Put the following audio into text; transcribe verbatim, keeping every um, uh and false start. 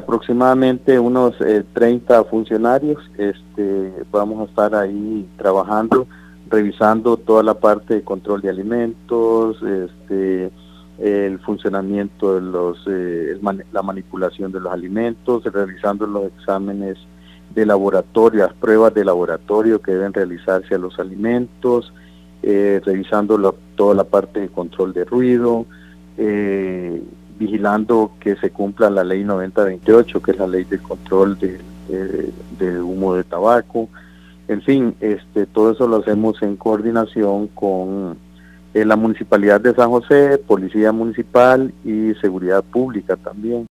aproximadamente unos eh, treinta funcionarios. Este, vamos a estar ahí trabajando, revisando toda la parte de control de alimentos, este, el funcionamiento de los, eh, la manipulación de los alimentos, realizando los exámenes de laboratorio, las pruebas de laboratorio que deben realizarse a los alimentos, eh, revisando lo, toda la parte de control de ruido, eh, vigilando que se cumpla la ley noventa veintiocho, que es la ley de control de, de, de humo de tabaco. En fin, este, todo eso lo hacemos en coordinación con eh, la Municipalidad de San José, Policía Municipal y Seguridad Pública también.